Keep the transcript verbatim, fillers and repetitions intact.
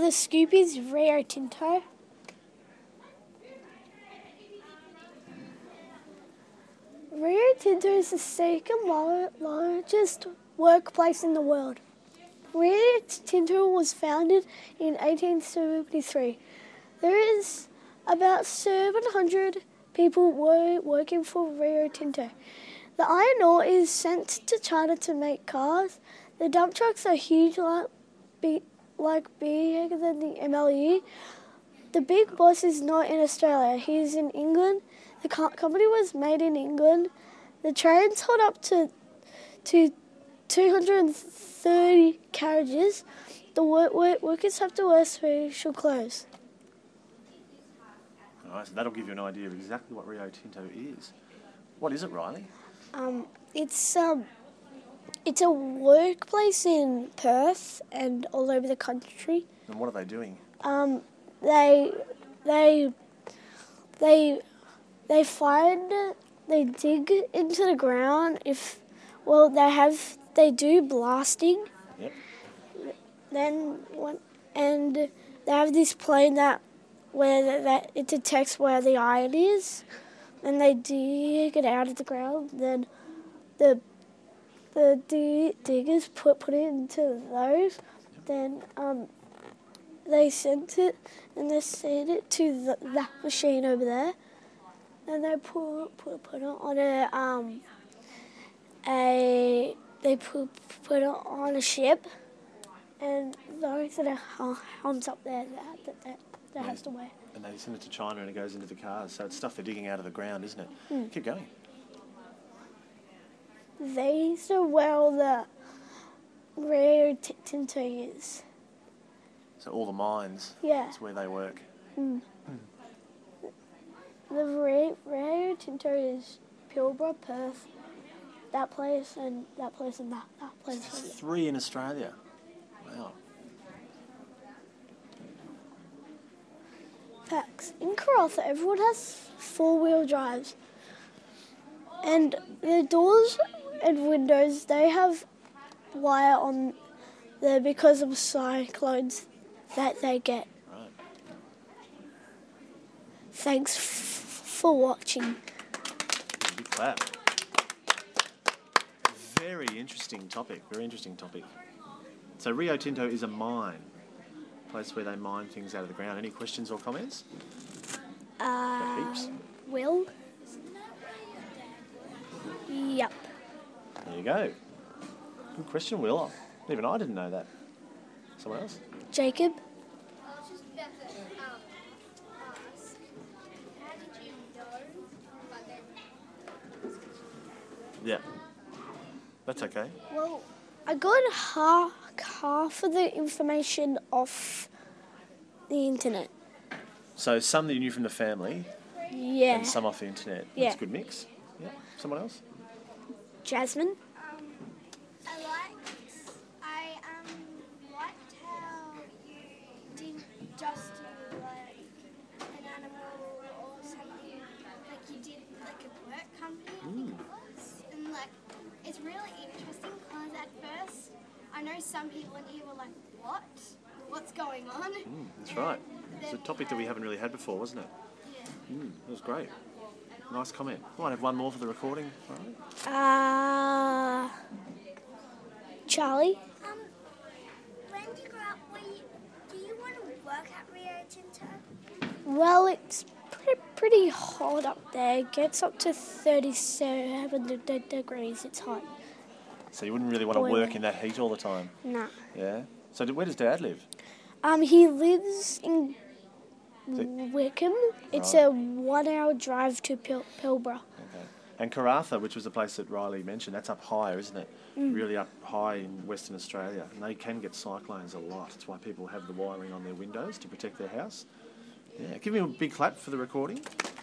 the scoop is Rio Tinto. Rio Tinto is the second lar- largest workplace in the world. Rio Tinto was founded in eighteen seventy-three. There is about seven hundred people wor- working for Rio Tinto. The iron ore is sent to China to make cars. The dump trucks are huge, like, be- like bigger than the M L E. The big boss is not in Australia. He is in England. The co- company was made in England. The trains hold up to to two hundred thirty carriages. The work- work- workers have to wear special clothes. All right, so that'll give you an idea of exactly what Rio Tinto is. What is it, Riley? Um, it's um, it's a workplace in Perth and all over the country. And what are they doing? Um, they they they they find they dig into the ground. If well, they have they do blasting. Yep. Then one and they have this plane that where that it detects where the iron is. And they dig it out of the ground. Then the the di- diggers put put it into those. Then um, they sent it and they send it to the, that machine over there. And they put put put it on a um a they put put it on a ship. And those that are helms up there that that that, that has to wear. And they send it to China and it goes into the cars. So it's stuff they're digging out of the ground, isn't it? Mm. Keep going. These are where the Rio Tinto is. So all the mines, Yeah. that's where they work. Mm. The Rio, Rio Tinto is Pilbara, Perth, that place, and that place, and that, that place. Three in Australia. Wow. Facts. In Karratha, everyone has four-wheel drives. And the doors and windows, they have wire on there because of cyclones that they get. Right. Thanks f- for watching. Big clap. Very interesting topic. Very interesting topic. So Rio Tinto is a mine. Place where they mine things out of the ground. Any questions or comments? Uh, Heaps. Will? Yep. There you go. Good question, Will. Even I didn't know that. Someone else? Jacob? I was just about to um, ask, how did you know, but then... Yeah. That's okay. Well, I got half, half of the information off the internet. So some that you knew from the family Yeah. and some off the internet. Yeah. That's a good mix. Yeah. Someone else? Jasmine? Um, I liked, I um, liked how you didn't just do like an animal or something, like you did like a work company, I think it was. And like, it's really interesting because at first, I know some people in here were like, what? What's going on? Mm, that's right. It's a topic that we haven't really had before, wasn't it? Yeah. Mm, that was great. Nice comment. Might have one more for the recording. All right. Uh, Charlie? Um, when you grow up, were you, do you want to work at Rio Tinto? Well, it's pretty, pretty hot up there. It gets up to thirty-seven de- de- degrees. It's hot. So you wouldn't really want to Boiling. work in that heat all the time? Nah. Yeah? So where does Dad live? Um, he lives in Is it- Wickham. It's Right. a one-hour drive to Pil- Pilbara. Okay. And Karratha, which was the place that Riley mentioned, that's up higher, isn't it? Mm. Really up high in Western Australia. And they can get cyclones a lot. That's why people have the wiring on their windows to protect their house. Yeah. Give me a big clap for the recording.